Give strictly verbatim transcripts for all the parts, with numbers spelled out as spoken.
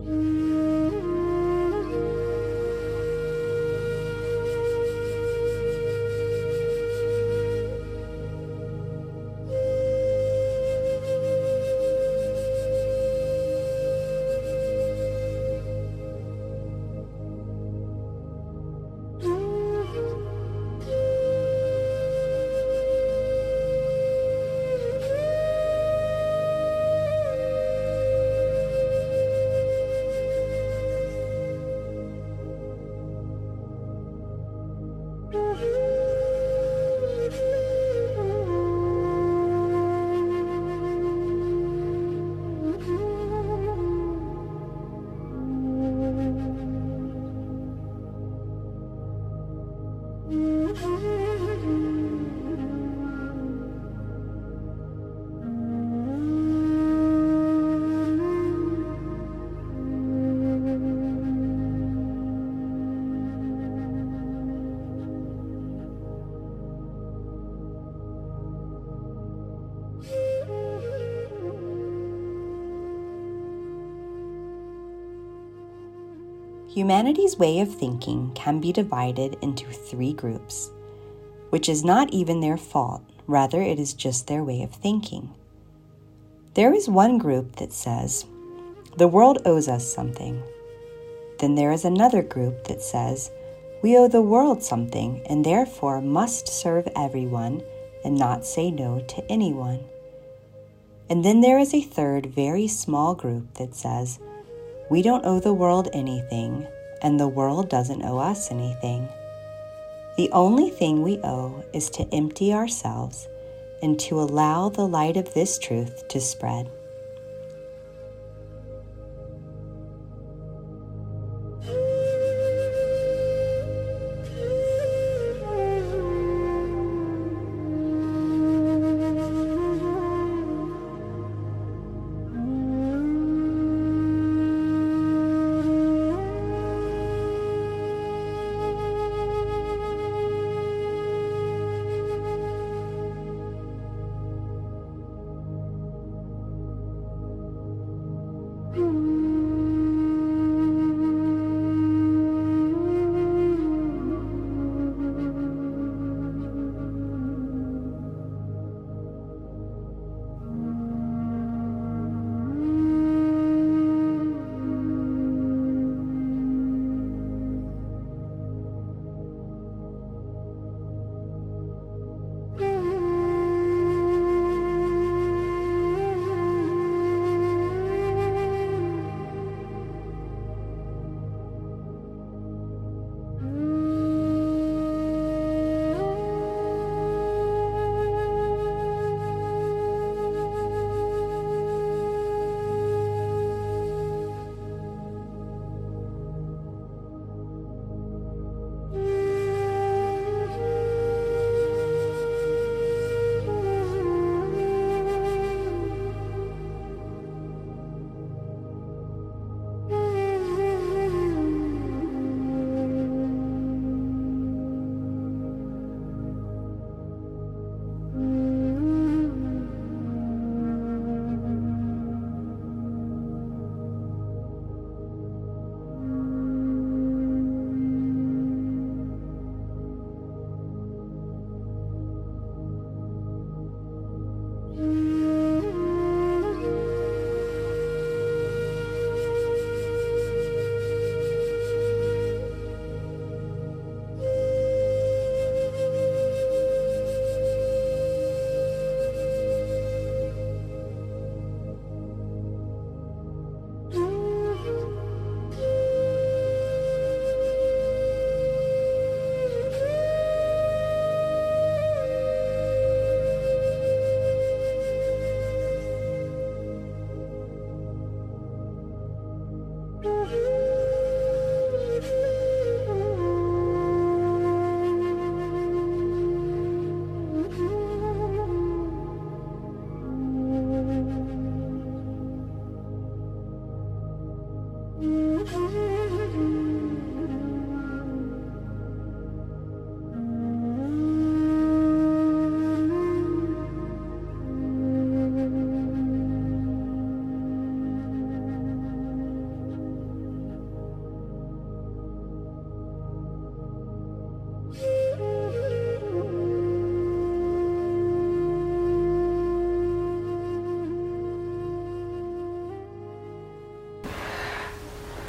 Humanity's way of thinking can be divided into three groups, which is not even their fault, rather it is just their way of thinking. There is one group that says, the world owes us something. Then there is another group that says, we owe the world something and therefore must serve everyone and not say no to anyone. And then there is a third, very small group that says, we don't owe the world anything, and the world doesn't owe us anything. The only thing we owe is to empty ourselves and to allow the light of this truth to spread.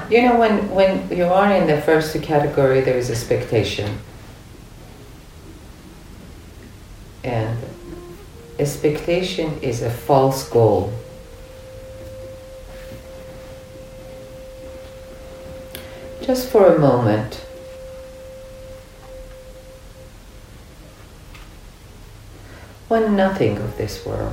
You know, when, when you are in the first category, there is expectation. And expectation is a false goal. Just for a moment, want nothing of this world.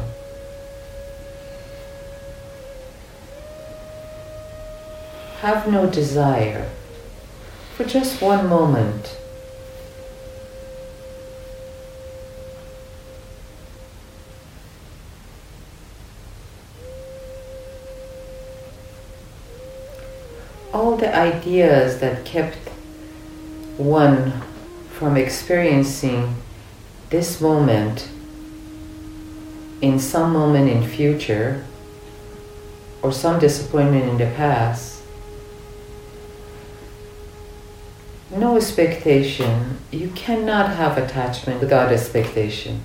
Have no desire for just one moment. All the ideas that kept one from experiencing this moment in some moment in future or some disappointment in the past. No expectation. You cannot have attachment without expectation.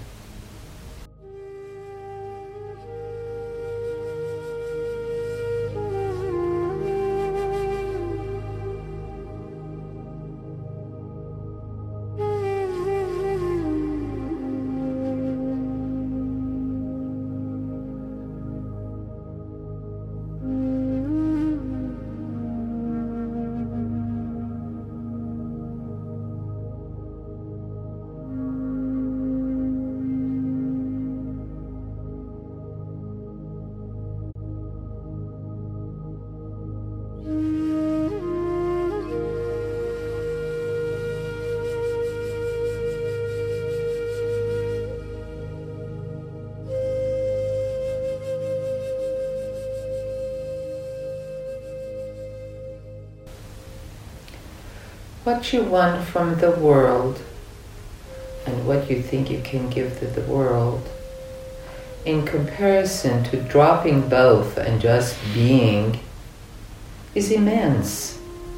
What you want from the world and what you think you can give to the world, in comparison to dropping both and just being, is immense.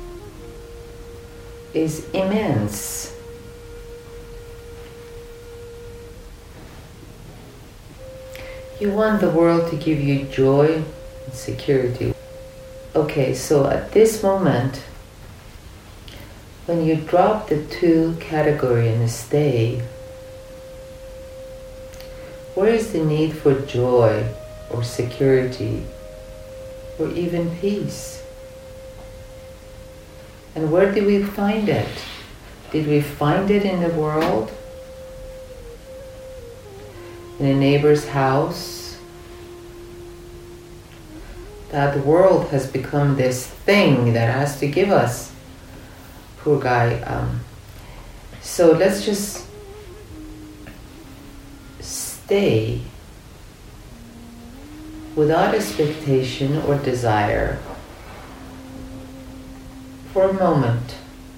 Is immense. You want the world to give you joy and security. Okay, so at this moment, when you drop the two category and stay, where is the need for joy or security or even peace? And where did we find it? Did we find it in the world? In a neighbor's house? That world has become this thing that has to give us. Poor guy. Um, so let's just stay without expectation or desire for a moment.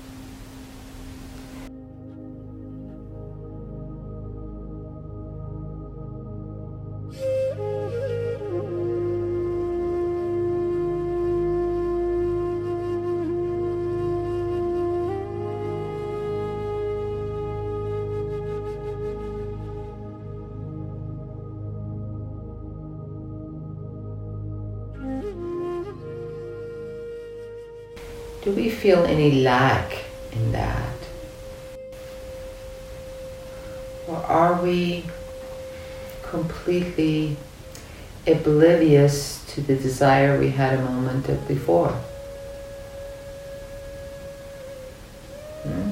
Do we feel any lack in that? Or are we completely oblivious to the desire we had a moment before? Hmm?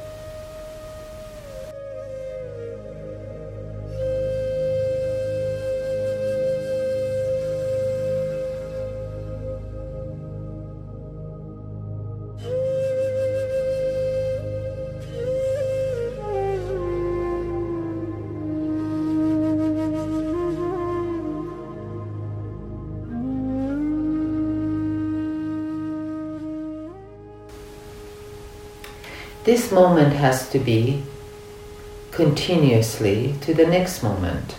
This moment has to be continuously to the next moment.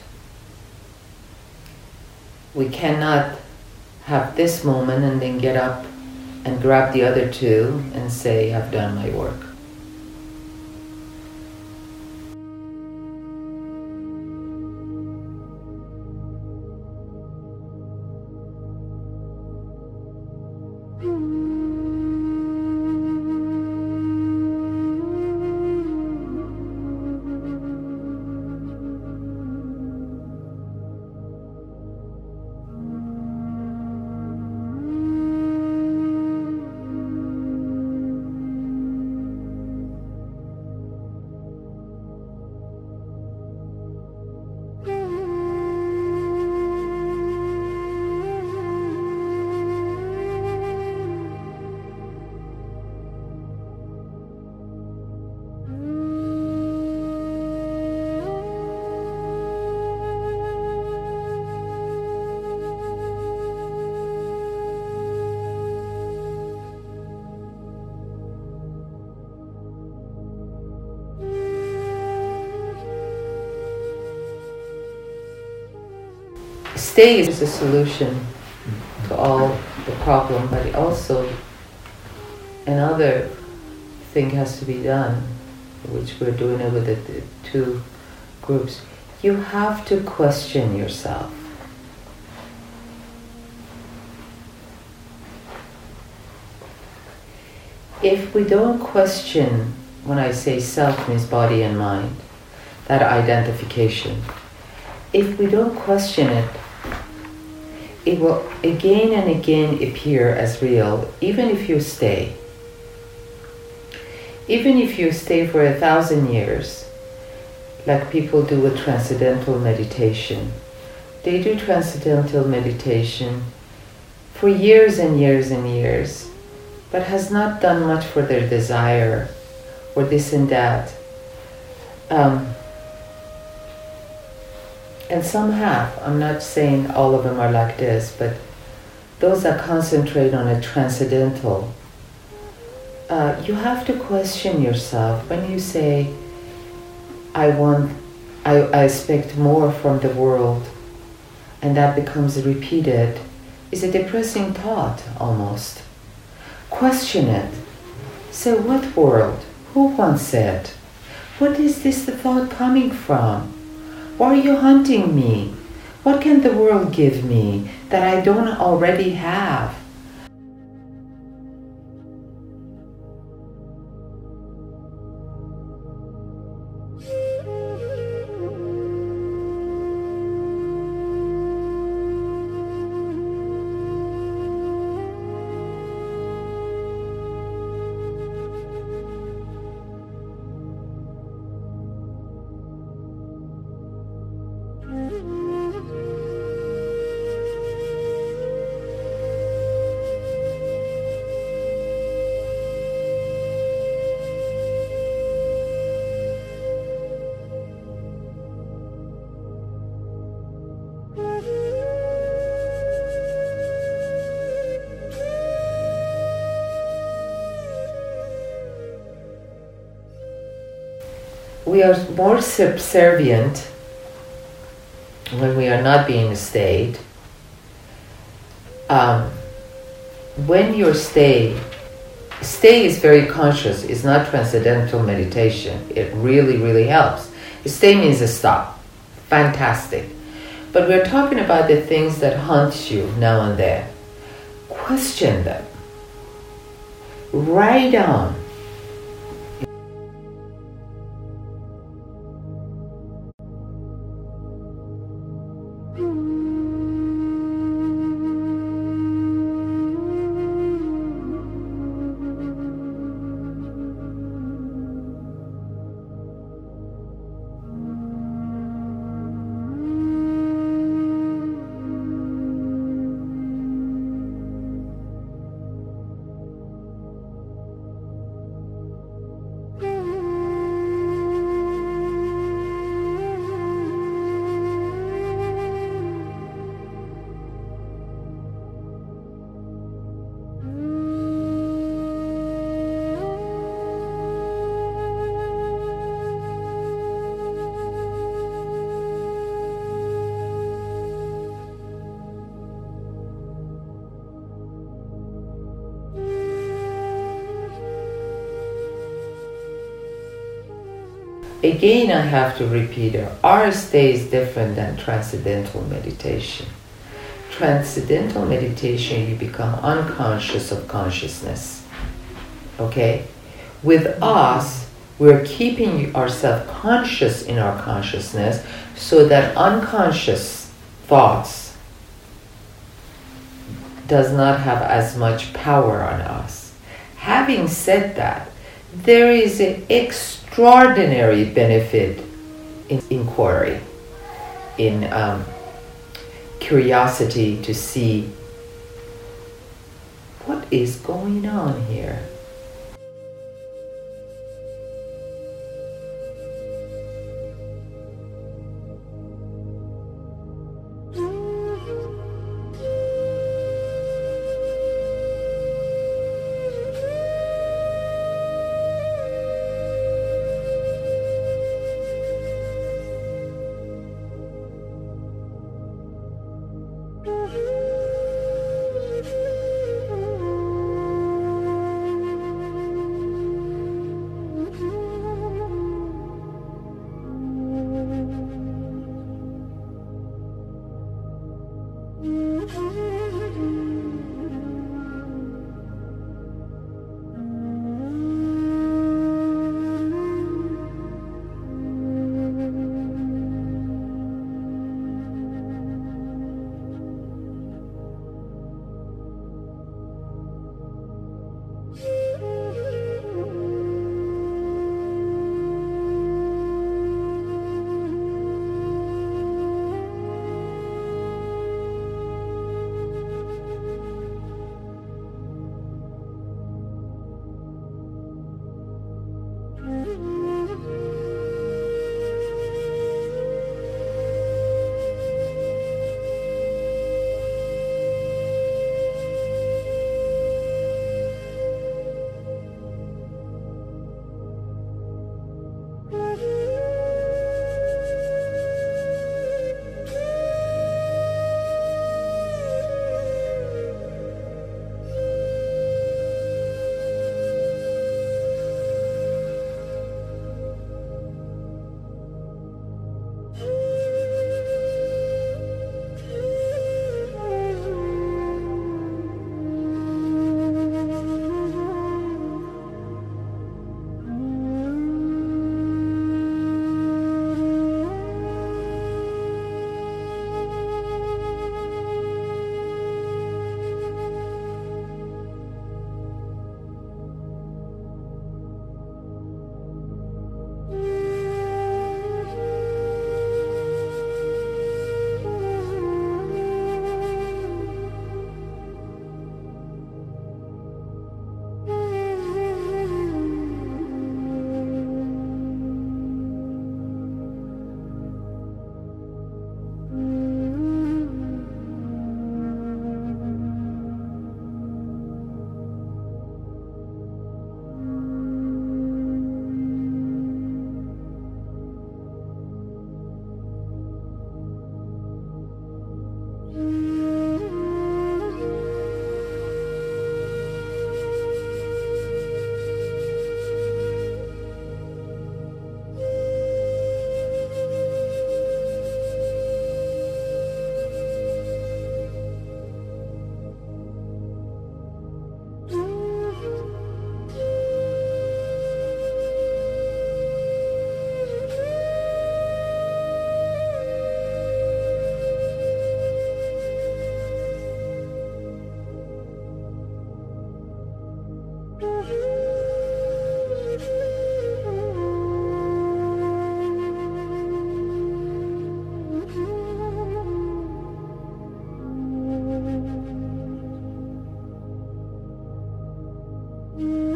We cannot have this moment and then get up and grab the other two and say, I've done my work. stay is a solution to all the problem, but also another thing has to be done, which we're doing it with the, the two groups. You have to question yourself. If we don't question, when I say self means body and mind, that identification, if we don't question it, it will again and again appear as real, even if you stay. Even if you stay for a thousand years, like people do with transcendental meditation. They do transcendental meditation for years and years and years, but has not done much for their desire, or this and that. Um, and some have. I'm not saying all of them are like this, but those that concentrate on a transcendental, uh, you have to question yourself when you say, I want, I, I expect more from the world, and that becomes repeated, is a depressing thought almost. Question it. Say, what world? Who wants it? What is this thought coming from? Why are you hunting me? What can the world give me that I don't already have? We are more subservient when we are not being stayed. Um, when you're stay, stay is very conscious. It's not transcendental meditation. It really, really helps. Stay means a stop. Fantastic. But we're talking about the things that haunt you now and then. Question them. Write down. Again, I have to repeat it. Our stay is different than transcendental meditation. Transcendental meditation, you become unconscious of consciousness. Okay? With us, we're keeping ourselves conscious in our consciousness so that unconscious thoughts does not have as much power on us. Having said that, there is an extraordinary benefit in inquiry, in um, curiosity to see what is going on here.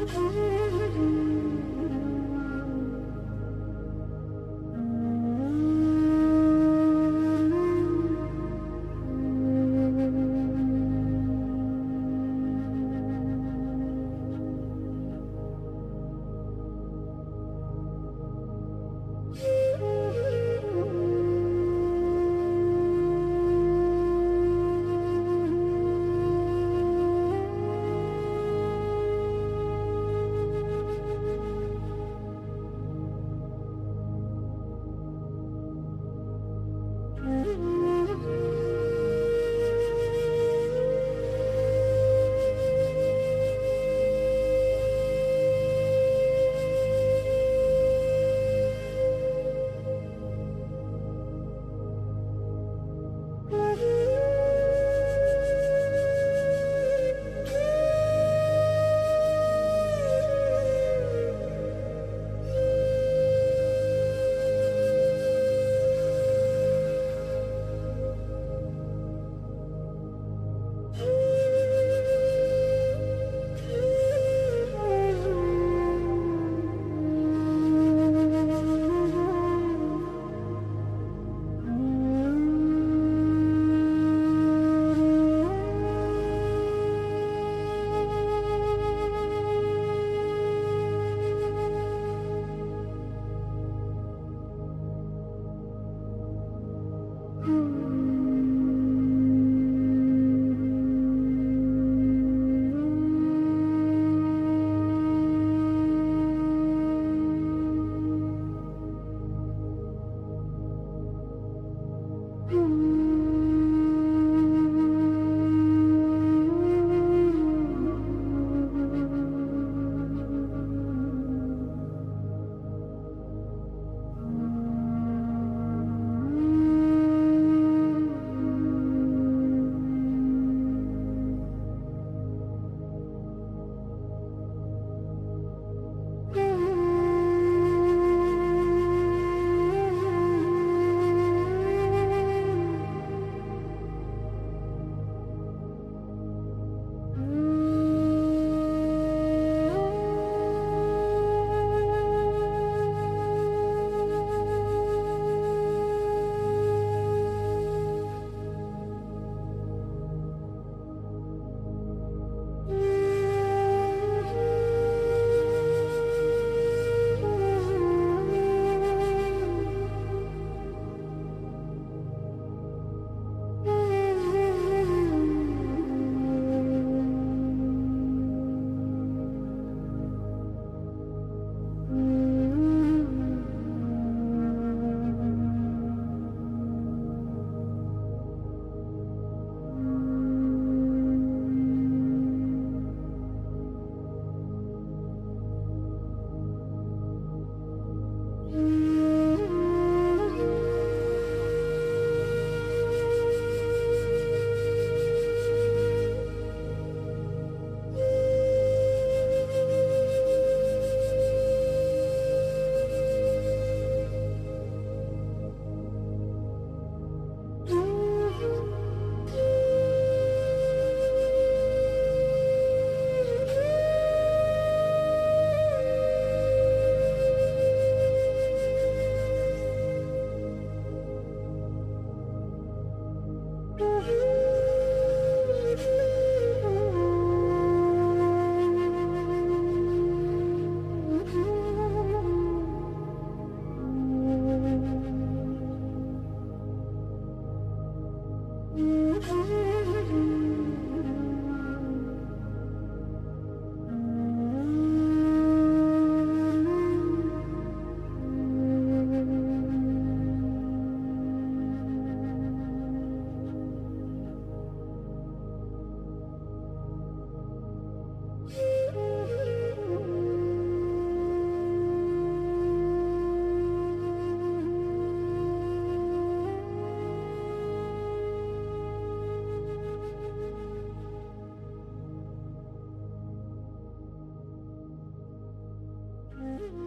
Mm-hmm.